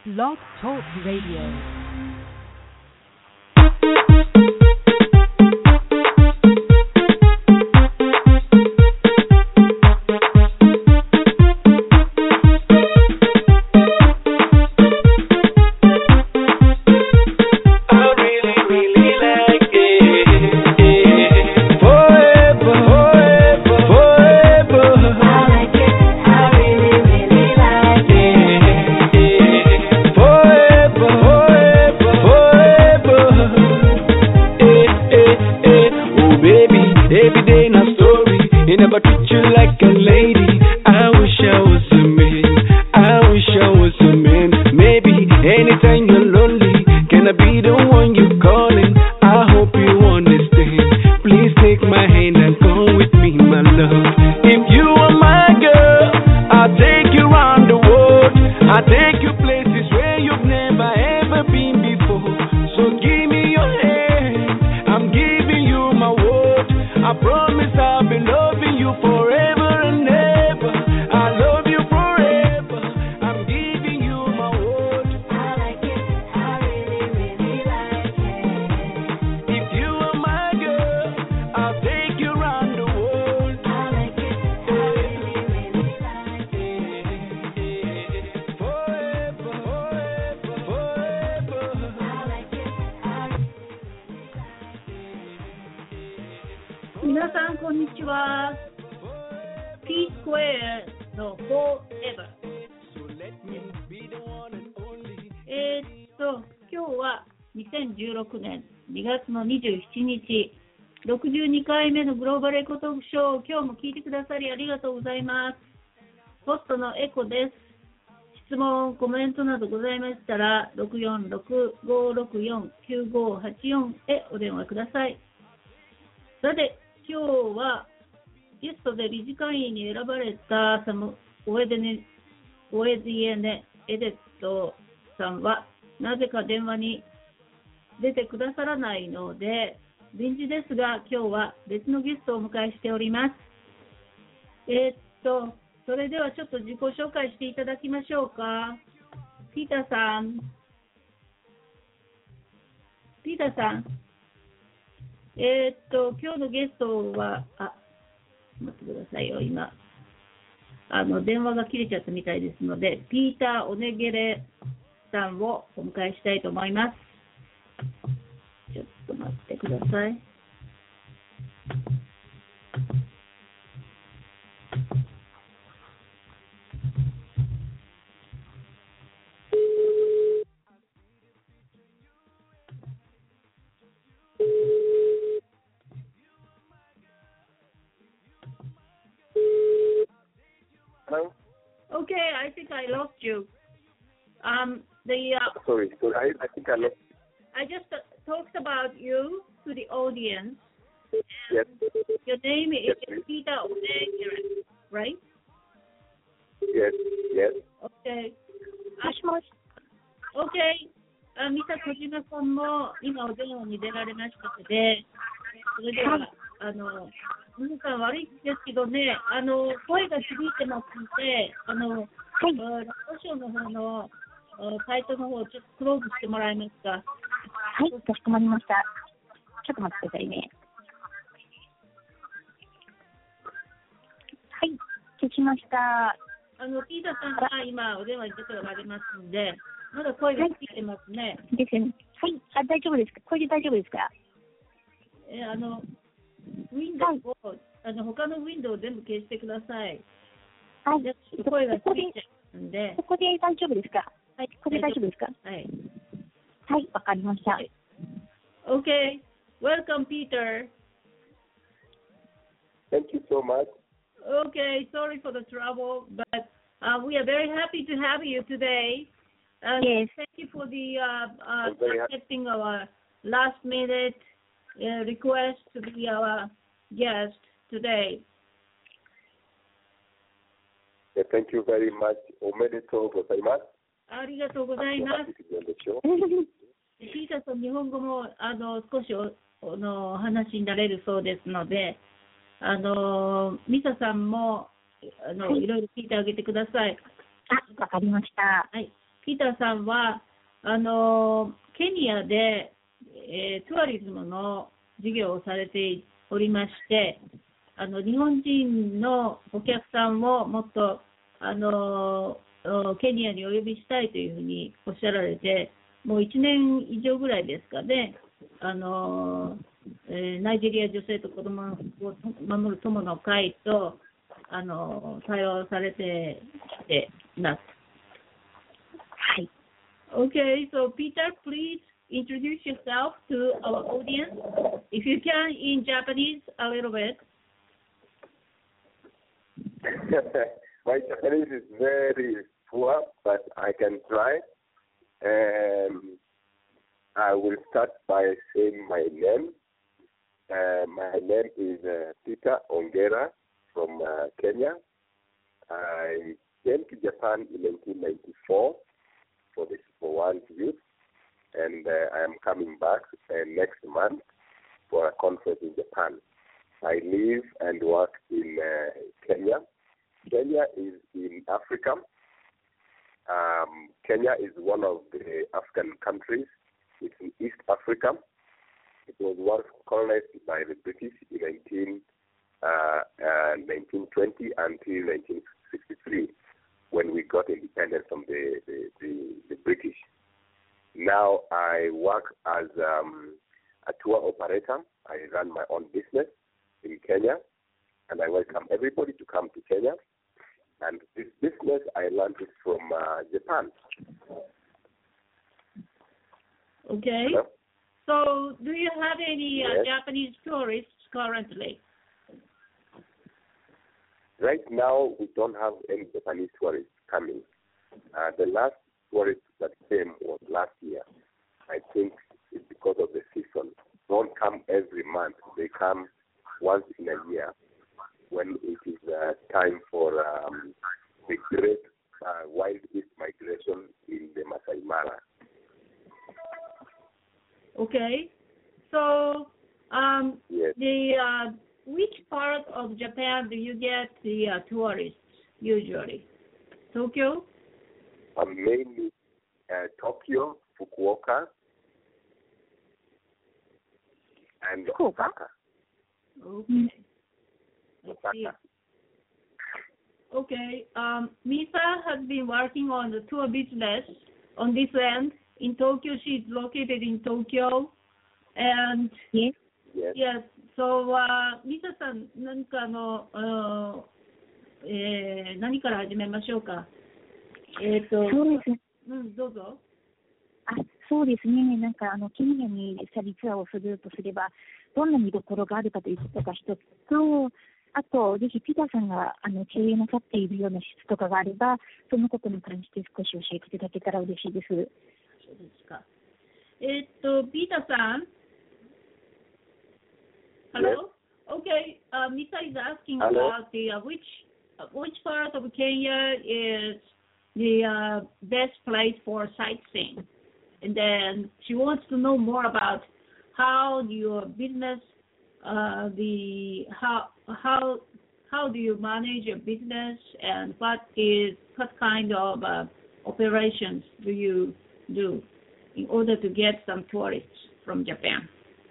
Blog Talk Radio. 皆さんこんにちは。P スクエアの Forever。今日は2016年2月の27日、62回目のグローバルエコトークショー、今日も聞いてくださりありがとうございます。ホストのエコです。質問、コメントなどございましたら、646-564-9584へお電話ください。さて、今日はゲストで理事会員に選ばれたオエディエネ・エデットさんはなぜか電話に出てくださらないので臨時ですが、今日は別のゲストをお迎えしております。それではちょっと自己紹介していただきましょうか。ピーターさん。今日のゲストは、待ってくださいよ、今。電話が切れちゃったみたいですので、ピーター・オネゲレさんをお迎えしたいと思います。ちょっと待ってください。 Hello? Okay, I think I lost you. Sorry, I think I lost. I just talked about you to the audience. Yes. Your name is Yes, Peter Onegere, right? Yes. Okay. もしもし。 Okay. 三田小島さんも今お電話に出られましたので、それでは、皆さん悪いですけどね、声が響いてますので、ラジオの方のサイトの方をちょっとクローズしてもらえますか。 はい、かしこまりました。ちょっと待ってくださいね。はい、消しました。 ピーターさんが今お電話に出ておられますので、まだ声が響いてますね。 ですね。はい、大丈夫ですか。これで大丈夫ですか。 ウィンドウを、他のウィンドウを全部消してください。 はい。 声が響いちゃうんで。 ここで大丈夫ですか。はい、ここで大丈夫ですか。 はい。 はい、わかりました。 Okay. Welcome, Peter. Thank you so much. Okay. Sorry for the trouble, but we are very happy to have you today. Yes. Thank you for the accepting our last minute request to be our guest today. Yeah, thank you very much. おめでとうございます。 ありがとうございます。ピーターさん、日本語も少しお話になれるそうですので、ミサさんもいろいろ聞いてあげてください。 わかりました。 はい。 ピーターさんは、ケニアで、ツアリズムの事業をされておりまして、日本人のお客さんをもっと、ケニアにお呼びしたいというふうにおっしゃられて、もう1年以上ぐらいですかね、ナイジェリア女性と子供を守る友の会と対話をされています。 はい。 Okay, so Peter, please introduce yourself to our audience. If you can, in Japanese, a little bit. My Japanese is very poor, but I can try. I will start by saying my name. My name is Peter Ongera from Kenya. I came to Japan in 1994 for the Super World Youth, and I am coming back next month for a conference in Japan. I live and work in Kenya. Kenya is in Africa. Kenya is one of the African countries. It's in East Africa. It was once colonized by the British in 1920 until 1963, when we got independence from the British. Now I work as a tour operator. I run my own business in Kenya, and I welcome everybody to come to Kenya. And this business I learned it from Japan. Okay. Hello? So, do you have any Yes. Japanese tourists currently? Right now, we don't have any Japanese tourists coming. The last tourist that came was last year. I think it's because of the season. Don't come every month. They come once in a year when it is time for the great wild beast migration in the Masai Mara. Okay. So, Yes. which part of Japan do you get the tourists usually? Tokyo? Mainly Tokyo, Fukuoka, and Fukuoka? Osaka. Okay. I see. Osaka. Okay. Misa has been working on the tour business on this end in Tokyo. She's located in Tokyo. And Yes. Yes. yes, so Misa さん、何か何から始めましょうか。 そうですね。 どうぞ。 そうですね。ケニアに旅ツアーをするとすれば、どんな見どころがあるかということが一つと、あと、ぜひピーターさんが経営なさっているような施設とかがあれば、そのことに関して少し教えていただけたら嬉しいです。 そうですか。ピーターさん。Hello? Okay, Misa is asking Hello? about which part of Kenya is the best place for sightseeing, and then she wants to know more about how your business, how do you manage your business, and what kind of operations do you do in order to get some tourists from Japan?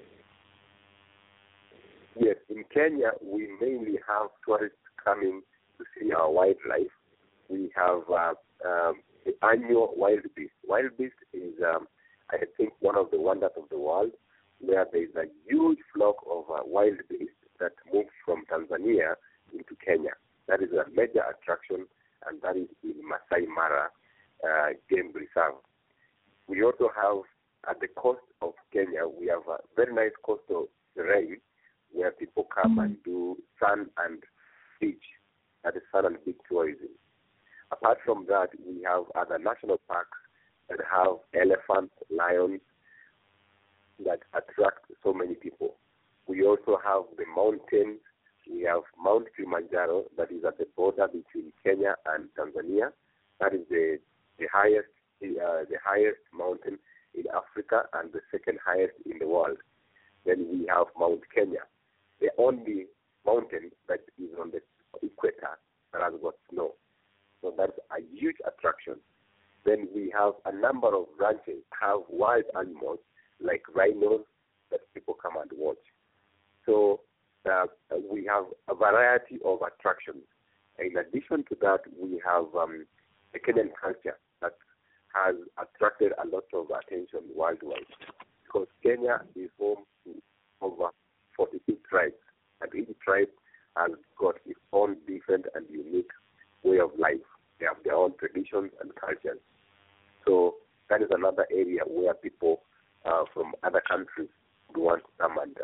Yes, in Kenya, we mainly have tourists coming to see our wildlife. We have the annual wild beast. Wild beast is, I think, one of the wonders of the world, where there is a huge flock of wild beasts that moves from Tanzania into Kenya. That is a major attraction, and that is in Masai Mara Game Reserve. We also have, at the coast of Kenya, we have a very nice coastal terrain where people come and do sun and beach, that is sun and beach tourism. Apart from that, we have other national parks that have elephants, lions, that attract so many people. We also have the mountains. We have Mount Kilimanjaro, that is at the border between Kenya and Tanzania. That is the highest mountain in Africa and the second highest in the world. Then we have Mount Kenya, the only mountain that is on the equator that has got snow. So that's a huge attraction. Then we have a number of ranches have wild animals like rhinos that people come and watch. So we have a variety of attractions. In addition to that, we have the Kenyan culture that has attracted a lot of attention worldwide, because Kenya is home to over 42 tribes, and each tribe has got its own different and unique way of life. They have their own traditions and cultures. So that is another area where people from other countries want to come and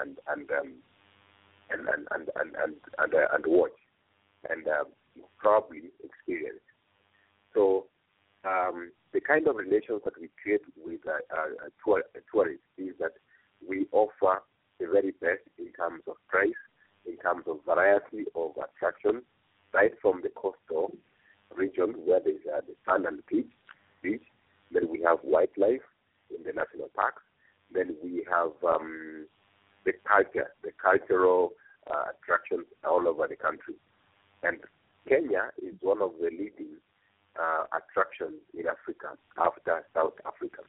watch and probably experience. So the kind of relations that we create with tourists is that we offer the very best in terms of price, in terms of variety of attractions, right from the coastal region where there is the sand and beach. Then we have wildlife in the national parks. Then we have the cultural attractions all over the country. And Kenya is one of the leading attractions in Africa after South Africa.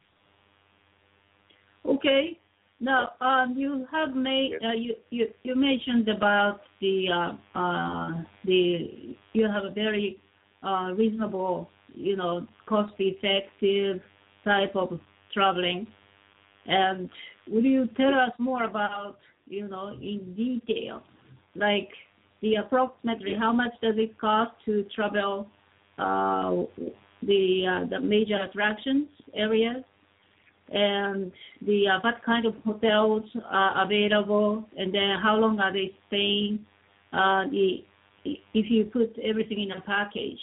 Okay. Now, you have made you mentioned about the you have a very reasonable, cost-effective type of traveling. And will you tell us more about, in detail, like the approximately how much does it cost to travel the major attractions areas, and the what kind of hotels are available, and then how long are they staying? If you put everything in a package.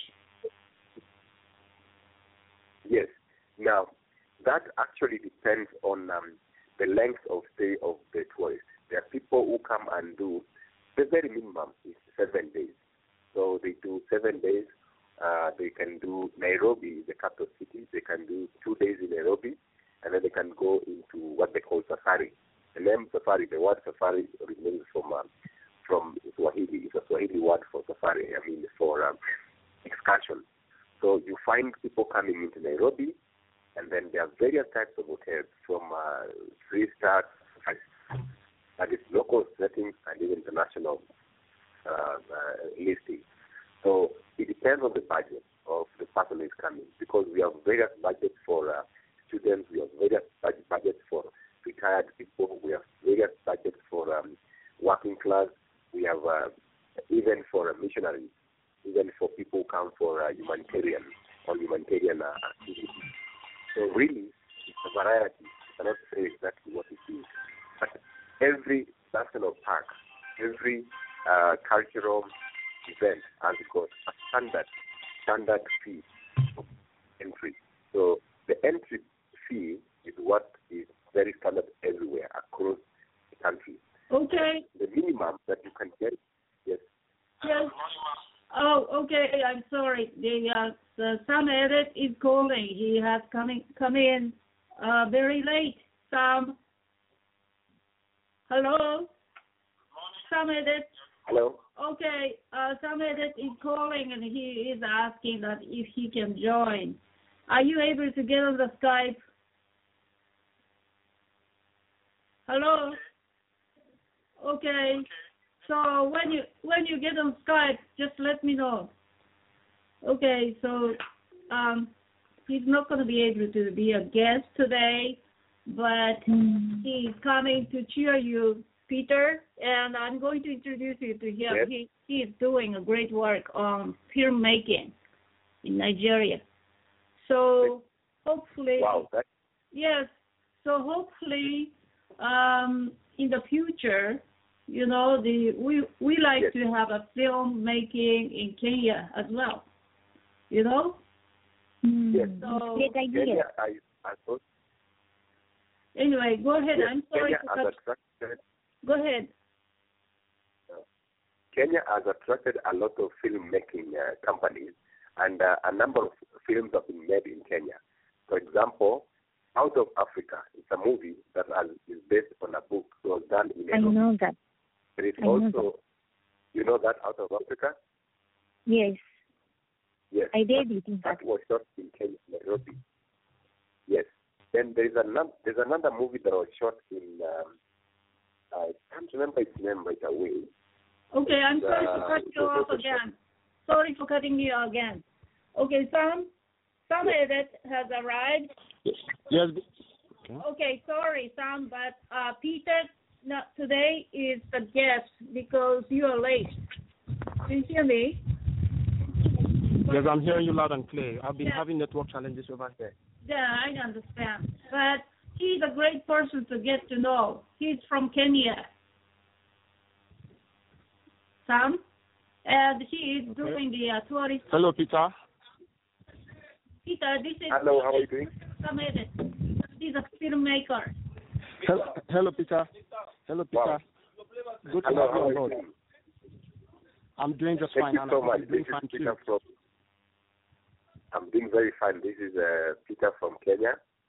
Yes. Now, that actually depends on the length of stay of the tourist. There are people who come and do the very minimum is 7 days. So they do 7 days. They can do Nairobi, the capital city. They can do 2 days in Nairobi, and then they can go into what they call safari. The name safari, the word safari remains from Swahili. It's a Swahili word for safari. I mean, for excursion. So you find people coming into Nairobi, and then there are various types of hotels, from 3-star, that is local settings, and even international listings. So it depends on the budget of the person who is coming, because we have various budgets for students, we have various budgets for retired people, we have various budgets for working class, we have even for missionaries, even for people who come for humanitarian activities. So really, it's a variety. I cannot say exactly what it is. But every national park, every cultural event has got a standard fee of entry. So the entry fee is what is very standard everywhere across the country. Okay. The minimum that you can get, yes. Yes. Oh, okay. I'm sorry. The Sam Edit is calling. He has come in very late. Sam. Hello. Sam Edit. Hello. Okay. Sam Edit is calling, and he is asking that if he can join. Are you able to get on the Skype? Hello. Okay. So when you get on Skype, just let me know. Okay, so he's not going to be able to be a guest today, but he's coming to cheer you, Peter, and I'm going to introduce you to him. Yes. He is doing a great work on filmmaking in Nigeria. So hopefully, wow, yes. So hopefully, in the future, we like yes. to have a film making in Kenya as well. Yes. So, great idea. Kenya, anyway, go ahead. Yes, I'm sorry Kenya to cut. Go ahead. Kenya has attracted a lot of filmmaking companies, and a number of films have been made in Kenya. For example, Out of Africa, it's a movie that is based on a book that was done in I know that. There is also, you know that, Out of Africa? Yes. Yes. I did it, in that fact. was shot in Kenya, then there's another movie that was shot in, I can't remember its name right away. Okay, I'm sorry to cut you off again. Sorry for cutting you again. Okay, Sam Edit has arrived. Yes. Okay, sorry, Sam, but Peter today is the guest because you are late. Do you hear me? Yes, I'm hearing you loud and clear. I've been having network challenges over here. Yeah, I understand. But he's a great person to get to know. He's from Kenya. Sam? And he is doing the tourist. Hello, Peter. Peter, this is... Hello, how are you doing? Sam Edit. He's a filmmaker. Hello, Peter. Hello, Peter. Wow. Good to Hello, have you how are on you board. doing? I'm doing just Thank fine. you so much. I'm doing This is fine Peter too. from... I'm doing very fine. This is Peter from Kenya.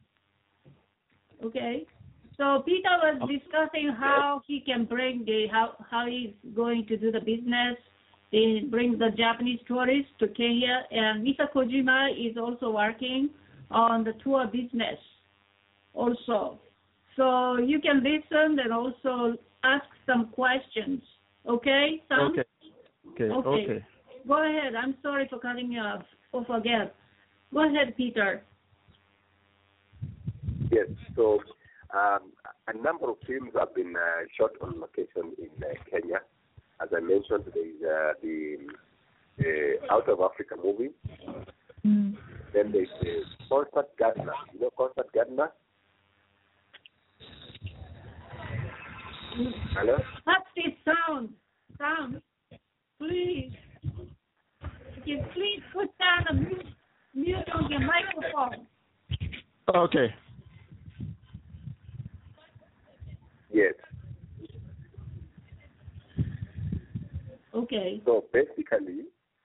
Okay. So Peter was discussing how he can bring how he's going to do the business, bring the Japanese tourists to Kenya, and Mr. Kojima is also working on the tour business also. So you can listen and also ask some questions. Okay, Sam? Okay. Go ahead. I'm sorry for cutting you off again. Go ahead, Peter. Yes, so a number of films have been shot on location in Kenya. As I mentioned, there is the Out of Africa movie. Mm. Then there's the Concert Gardener. You know Concert Gardener? Hello? What's this sound? Sound? Please. Can you please put down the mute on your microphone? Okay. Yes. Okay. So basically,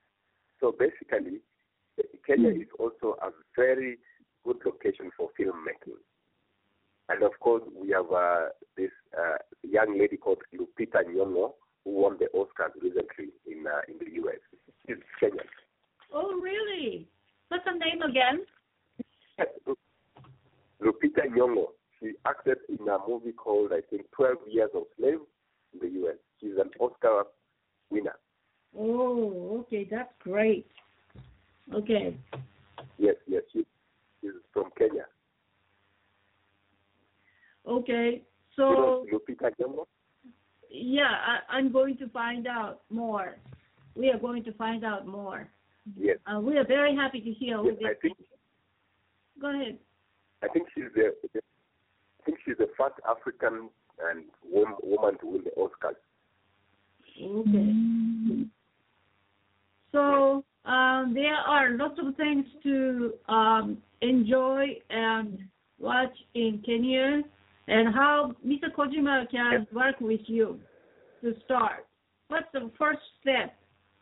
Kenya is also a very good location for filmmaking. And of course, we have this young lady called Lupita Nyong'o, who won the Oscars recently in the U.S. She's Kenyan. Oh, really? What's her name again? Lupita Nyong'o. She acted in a movie called, I think, 12 Years of Slave in the U.S. She's an Oscar winner. Oh, okay. That's great. Okay. Yes, she's from Kenya. Okay. You know So, Lupita Nyong'o? yeah, I'm going to find out more. We are going to find out more. Yes. We are very happy to hear all Yes, this. Go ahead. I think she's the first African and woman to win the Oscars. Okay. So there are lots of things to enjoy and watch in Kenya, and how Mr. Kojima can work with you to start. What's the first step?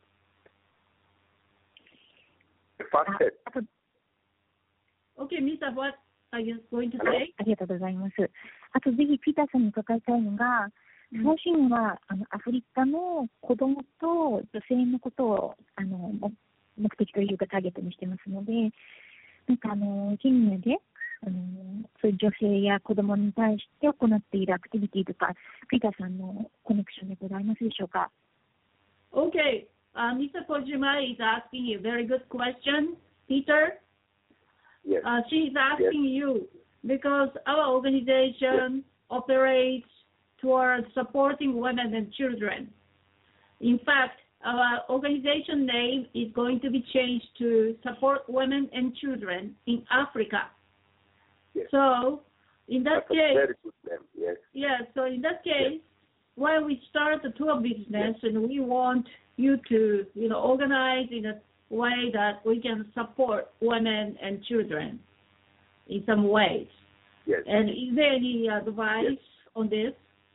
The first step. Okay, Mr. What are you going to say? ありがとうございます。あとぜひピーターさんに伺いたいのが、最新はアフリカの子どもと女性のことを目的というかターゲットにしてますので、なんかケニアでそういう女性や子どもに対して行っているアクティビティとか、ピーターさんのコネクションでございますでしょうか。 Okay, Mr. Kojima is asking you a very good question, Peter. Yes. She's asking you because our organization operates towards supporting women and children. In fact, our organization name is going to be changed to Support Women and Children in Africa. Yes. So, in that That's a case, very good name. Yes. yeah, so in that case, when we start the tour business and we want you to, organize in a way that we can support women and children in some ways. Yes. And is there any advice on this?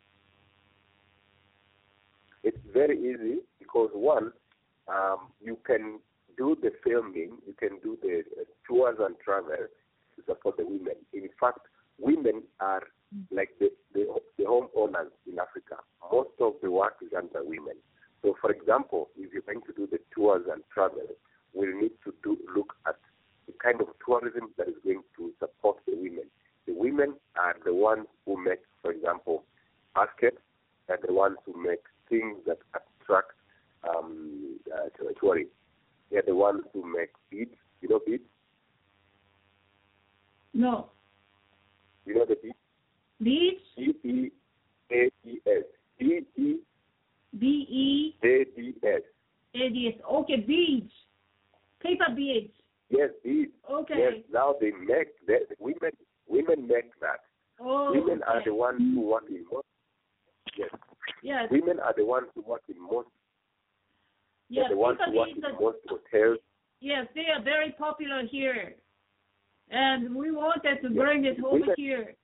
It's very easy because one, you can do the filming, you can do the tours and travel to support the women. In fact, women are like the home owners in Africa. Most of the work is done by women. So, for example, if you're going to do the tours and travel, we'll need to look at the kind of tourism that is going to support the women. The women are the ones who make, for example, baskets. They're the ones who make things that attract tourists. They're the ones who make beads. You know beads? No. You know the beads? Beads? B-E-A-D-S. B-E-A-D-S. ADS. Okay, beads. Paper beads. Yes, beads. Okay. Yes, now they make that. Women make that. Oh, women okay. are the ones who work in most. Yes. Yes. Women are the ones who work in most. Yes. The ones who work in most hotels. Yes, they are very popular here, and we wanted to bring it over here.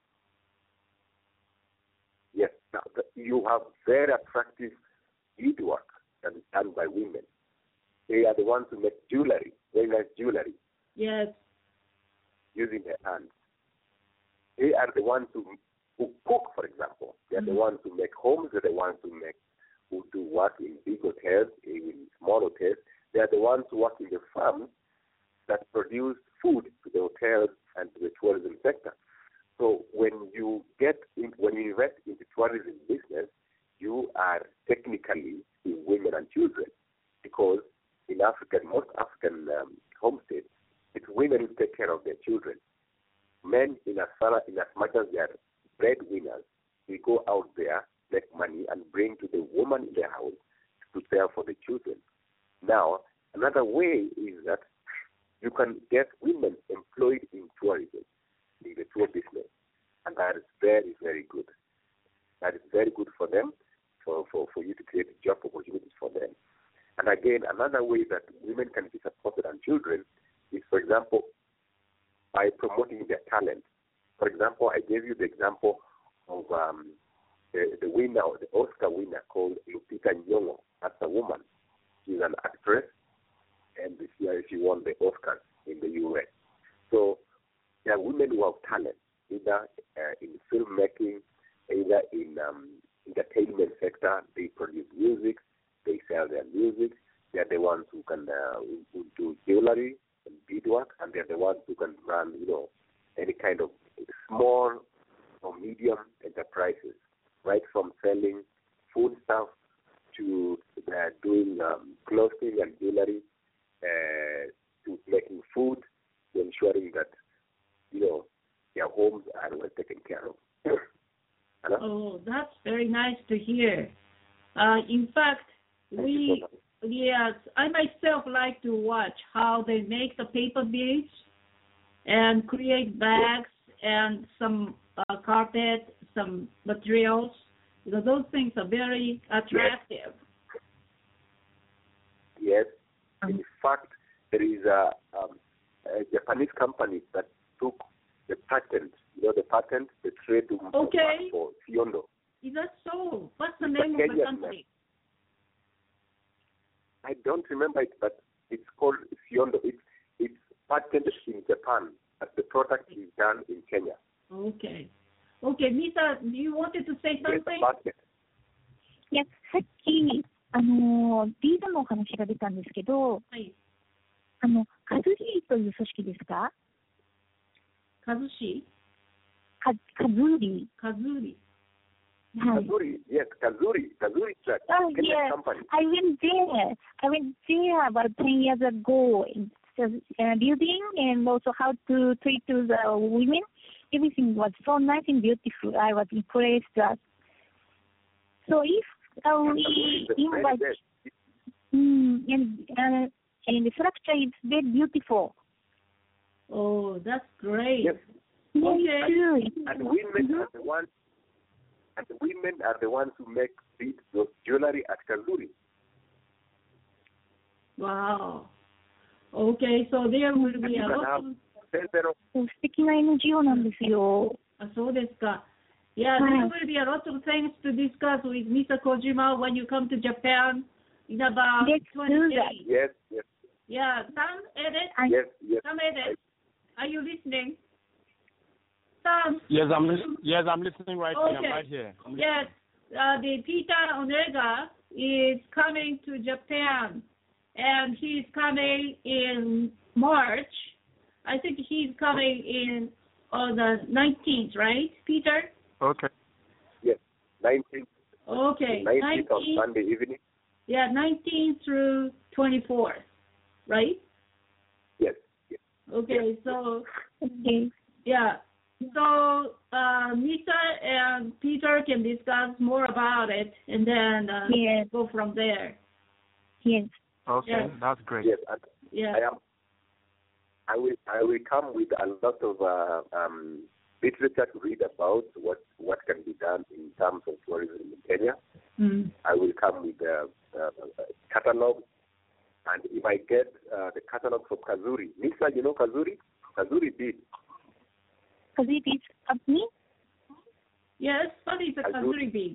Yes. Now you have very attractive beadwork that is done by women. They are the ones who make jewelry, very nice jewelry. Yes. Using their hands. They are the ones who cook, for example. They are the ones who make homes. They're the ones who do work in big hotels, in small hotels. They are the ones who work in the farms that produce food to the hotels and to the tourism sector. So when you invest in the tourism business, you are technically in women and children, because in most African homesteads, it's women who take care of their children. Men, in as much as they are breadwinners, they go out there, make money, and bring to the woman in the house to care for the children. Now, another way is that you can get women employed in tourism, in the tour business, and that is very, very good. That is very good for them, for you to create job opportunities for them. And again, another way that women can be supported and children is, for example, by promoting their talent. For example, I gave you the example of the winner, or the Oscar winner, called Lupita Nyong'o. As a woman, she's an actress, and she won the Oscars in the U.S. So there are women who have talent, either in filmmaking, either in entertainment sector. They produce music, they sell their music. They are the ones who can who do jewelry and beadwork, and they're the ones who can run, any kind of small or medium enterprises, right from selling food stuff to doing clothing and jewelry, to making food, to ensuring that, their homes are well taken care of. Oh, that's very nice to hear. In fact, yes, I myself like to watch how they make the paper beads and create bags and some carpet, some materials, because those things are very attractive. Yes. In fact, there is a Japanese company that took the patent, the trademark for Siondo. Is that so? What's the name of the company? I don't remember it, but it's called Siondo. It's patented in Japan, but the product is done in Kenya. Okay. Okay, Misa, you wanted to say something? いや、さっき、ビードのお話が出たんですけど、 はい。 カズリーという組織ですか？ カズシ？ カズーリ。 カズーリ。 Kazuri, yes, Kazuri is a Kenyan company. I went there about 10 years ago. It's building and also how to treat to the women. Everything was so nice and beautiful. I was impressed. So if we invite, and the structure is very beautiful. Oh, that's great. Yes. Okay. And women are the ones who make beads, those jewelry at Kazuri. Wow. Okay, so there will be a lot of... 素敵な NGO なんですよ。 そうですか。Yeah, there will be a lot of things to discuss with Mr. Kojima when you come to Japan in about 20 days. Yes, yes. Yeah, Sam, Edith? Yes. Sam, Edith, are you listening? Sam? Yes, I'm listening right here. I'm right here. Yes, the Peter Onega is coming to Japan, and he's coming in March. I think he's coming in on the 19th, right, Peter? Okay. Yes, 19th. Okay. 19th on Sunday evening. Yeah, 19th through 24th, right? Yes. Yes. Okay, so Okay. yeah. So Misa and Peter can discuss more about it, and then Yes. go from there. Yes. Okay, Yes. that's great. Yes. And Yeah. I will come with a lot of literature to read about what can be done in terms of tourism in Kenya. Mm. I will come with a catalog, and if I get the catalog from Kazuri, Nisa, you know Kazuri? Kazuri did. Kazuri Beach Company? Yes, what is the Kazuri Beach?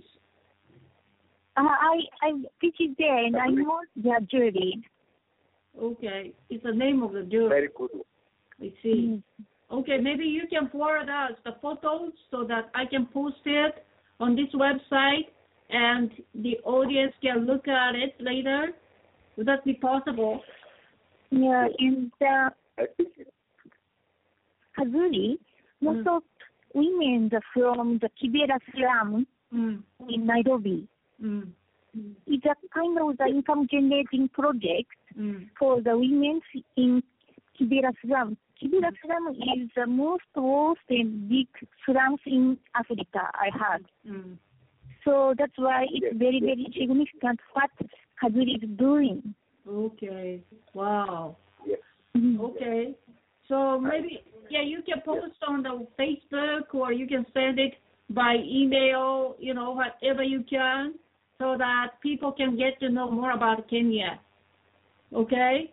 I visited there and I Kazuri. know their jewelry. Okay, it's the name of the jewelry. Very good. I see. Okay, maybe you can forward us the photos so that I can post it on this website and the audience can look at it later. Would that be possible? Yeah, and I think Kazuri, most of women from the Kibera slum Mm. in Nairobi. Mm. It's a kind of the income generating project Mm. for the women in Kibera slum. Kibera slum is the most worst and big slums in Africa, I heard. Mm. So that's why it's Yes, very, yes. very significant what Kazuri is doing. Okay. Wow. yes. Okay. So maybe, yeah, you can post on the Facebook or you can send it by email, whatever you can, so that people can get to know more about Kenya. Okay?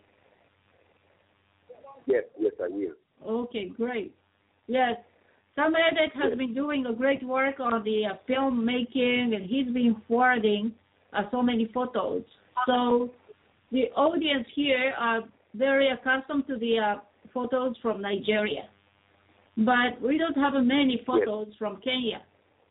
Yes, I will. Okay, great. Yes. Sam Edit has been doing a great work on the filmmaking, and he's been forwarding so many photos. So the audience here are very accustomed to the photos from Nigeria. But we don't have many photos from Kenya.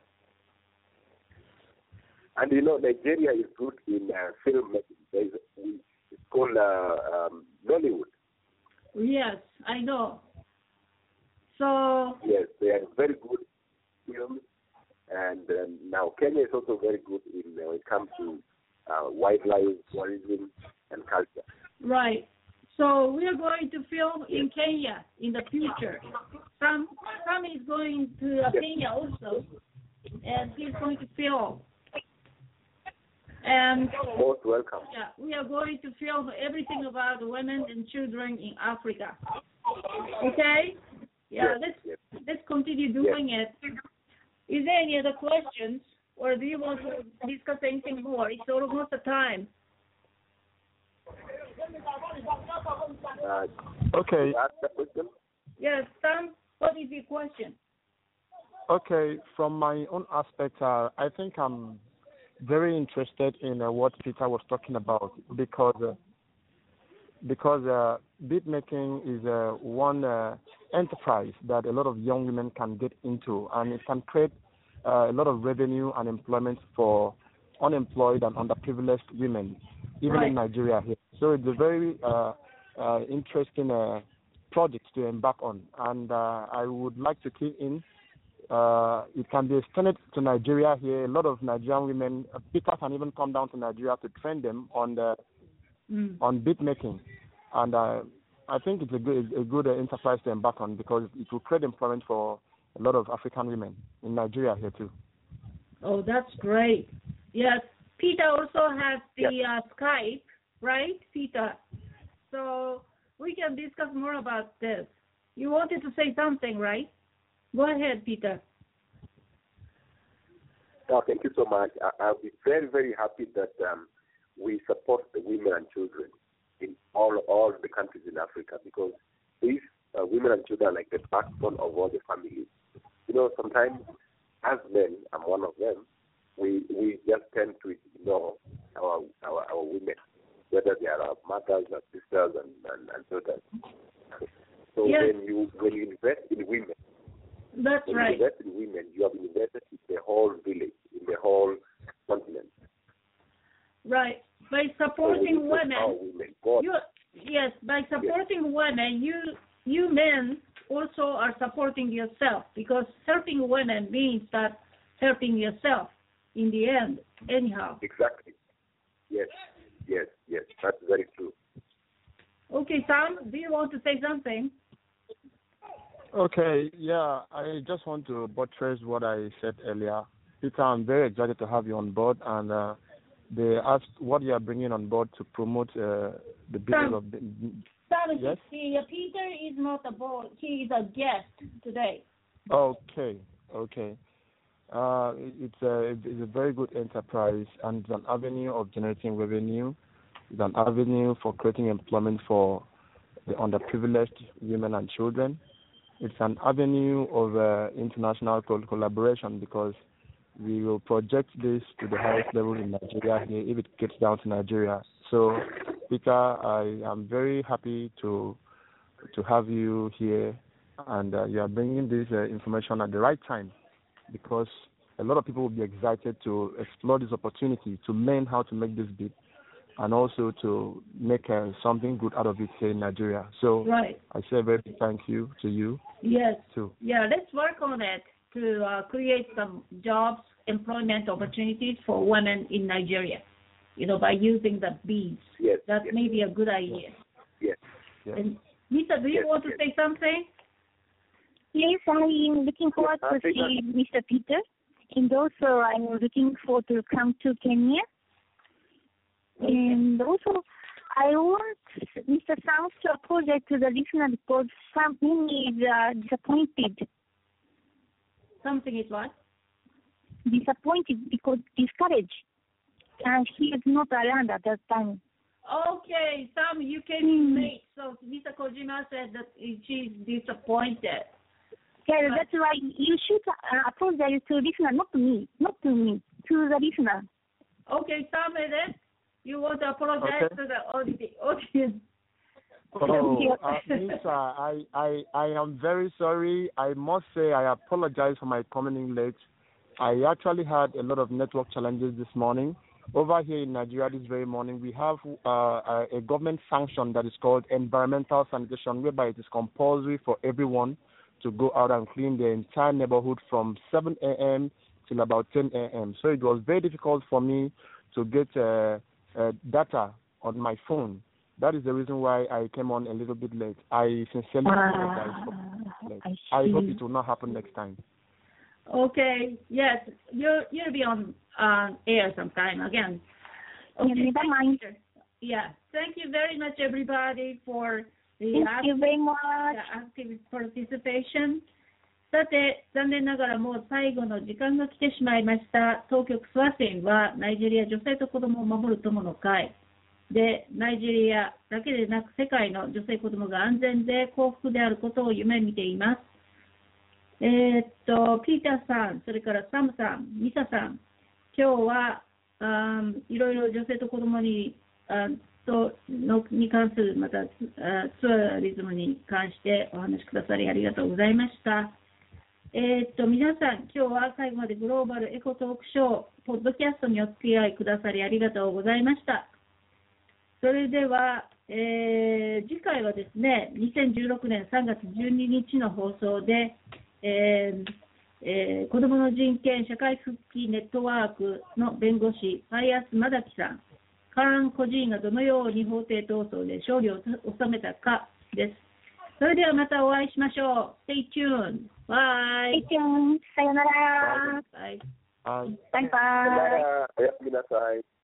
And Nigeria is good in filmmaking. It's called Nollywood. Yes, I know. So, Yes, they are very good films. And now Kenya is also very good when it comes to wildlife, tourism, and culture. right. So we are going to film in Kenya in the future. Sam is going to Kenya also, and he's going to film. And Most welcome. yeah, we are going to film everything about women and children in Africa. Okay? Yeah, Yes. let's continue doing it. Is there any other questions, or do you want to discuss anything more? It's almost the time. Okay. Ask the question. Yes, Sam, what is your question? Okay, from my own aspect, I think I'm very interested in what Peter was talking about because bead making is one enterprise that a lot of young women can get into, and it can create a lot of revenue and employment for unemployed and underprivileged women, even in Nigeria here. So it's a very interesting project to embark on, and I would like to key in. It can be extended to Nigeria here. A lot of Nigerian women, Peter can even come down to Nigeria to train them on on bead making, and I think it's a good enterprise to embark on because it will create employment for a lot of African women in Nigeria here too. Oh, that's great. Yes, Peter also has the Skype, right, Peter? So we can discuss more about this. You wanted to say something, right? Go ahead, Peter. Oh, thank you so much. I'll be very, very happy that we support the women and children in all the countries in Africa because these women and children are like the backbone of all the families. Sometimes as men, I'm one of them, we just tend to ignore our women, whether they are our mothers or sisters and daughters. So when you invest in women, that's when right. you invest in women, you have invested in the whole village, in the whole continent. Right. By supporting women, God. by supporting women, you men also are supporting yourself, because helping women means that helping yourself in the end, anyhow. Exactly. Yes. That's very true. Okay, Sam, do you want to say something? Okay, yeah, I just want to buttress what I said earlier. Peter, I'm very excited to have you on board, and they asked what you are bringing on board to promote the business of... Sam, yes? Peter is not a board, he is a guest today. Okay. It's a very good enterprise, and it's an avenue of generating revenue. It's an avenue for creating employment for the underprivileged women and children. It's an avenue of international collaboration, because we will project this to the highest level in Nigeria here if it gets down to Nigeria. So, Peter, I am very happy to have you here, and you are bringing this information at the right time, because a lot of people will be excited to explore this opportunity to learn how to make this big, and also to make something good out of it here in Nigeria. So right. I say a very big thank you to you. Yes. Too. Yeah, let's work on it to create some jobs, employment opportunities for women in Nigeria, by using the beads. Yes. That may be a good idea. Yes. And Lisa, do you want to say something? Yes, I'm looking forward to see Mr. Peter, and also I'm looking forward to come to Kenya. And also, I want Mr. Sam to apologize to the listener, because something is disappointed. Something is what? Disappointed, because discouraged. And he is not around at that time. Okay, Sam, you came in late, so Mr. Kojima said that she's disappointed. Yeah, that's why you should apologize to the listener, not to me, to the listener. Okay, Sam, then you want to apologize to the audience. Oh, Lisa, I am very sorry. I must say I apologize for my coming in late. I actually had a lot of network challenges this morning. Over here in Nigeria this very morning, we have a government sanction that is called environmental sanitation, whereby it is compulsory for everyone to go out and clean the entire neighborhood from 7 a.m. till about 10 a.m. So it was very difficult for me to get data on my phone. That is the reason why I came on a little bit late. I sincerely apologize for late. I hope it will not happen next time. Okay. Yes, you'll be on air sometime again. Okay. Yeah, never mind. Yeah. Thank you very much, everybody, for the Thank you very much. active participation. さて、残念ながらもう最後の時間が来てしまいました。当局スワセンはナイジェリア女性と子どもを守る友の会で、ナイジェリアだけでなく世界の女性子どもが安全で幸福であることを夢見ています。ピーターさん、それからサムさん、ミサさん、今日はいろいろ女性と子どもに関する、またツアリズムに関してお話しくださりありがとうございました。皆さん、今日は最後までグローバルエコトークショー、ポッドキャストにお付き合いくださりありがとうございました。それでは、次回はですね、2016年3月12日の放送で、子どもの人権社会復帰ネットワークの弁護士、パイアス・マダキさん、カーン・コジーンがどのように法廷闘争で勝利を収めたかです。それではまたお会いしましょう。Stay tuned. Bye. Stay tuned. さよなら。 Bye. Bye. Bye bye. おやすみなさい。